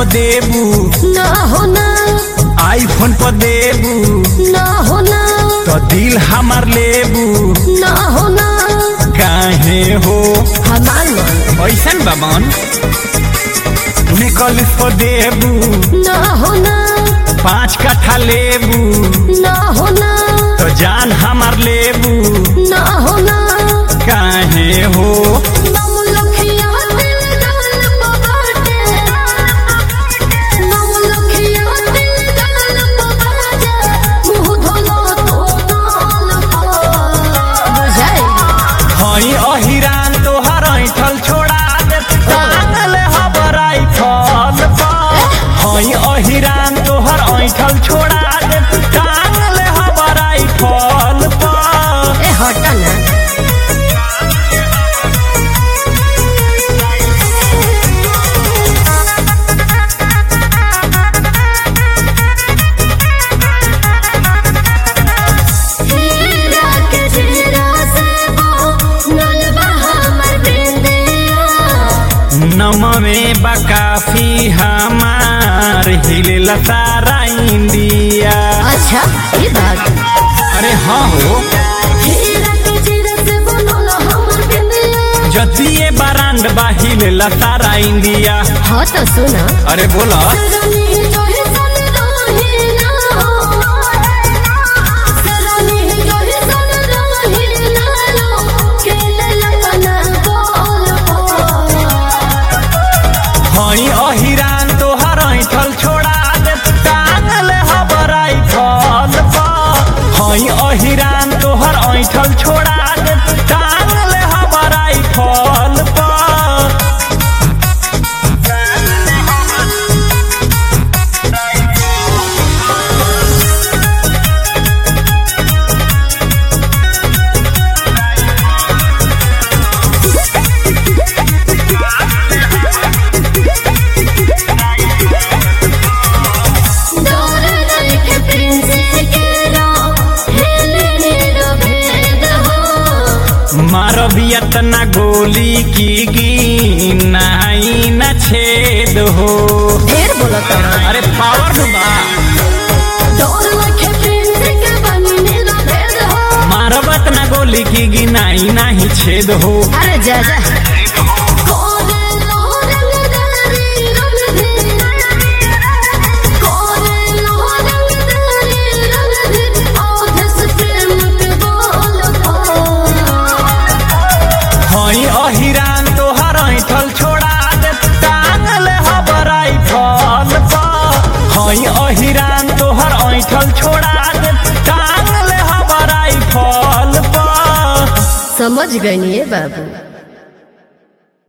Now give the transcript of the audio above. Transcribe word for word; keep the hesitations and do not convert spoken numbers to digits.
देबू ना हो ना, आईफोन पर देबू ना हो ना, तो दिल हमार लेबू ना हो ना, काहे हो हमार मन ऐसन बाबन निकलिस पर देबू ना हो ना, पाँच कट्ठा लेबू ना हो ना, तो जान हमार लेबू ना हो ना, काहे हो नम लखिया दिल डाल पबाटे, नम लखिया दिल डाल पबाटे, मुँह धोलो तो नाल पा बुझाई हई अहिरान तोहर ऐठल छोड़ा दे टांगल हबराई फल पर हई अहिरान तोहर ऐठल छोड़ा दे टांगल हबराई फल पर ए हटा ना नमवे बकाफी हमार हिलेला सारा इंडिया। अच्छा ये बात अरे हाँ हो जतिये बरांड बा हिलेला सारा इंडिया। हाँ तो सुना अरे बोला हई अहिरान तोहर ऐठल छोड़ा दे टांगल हबराई फल पर हई अहिरान तोहर ऐठल छोड़ा दे टांगल हबराई फल पर मारबियत ना गोली की गी नाई ना छेद हो ढेर बोलत अरे पावर बा मारबत ना गोली की गी नाई नाही छेद हो। अरे जा जा हई अहिरान तोहर ऐठल छोड़ा दे टांगल हबराई फल पर हई अहिरान तोहर ऐठल छोड़ा दे टांगल हबराई फल पर समझ गई बाबू।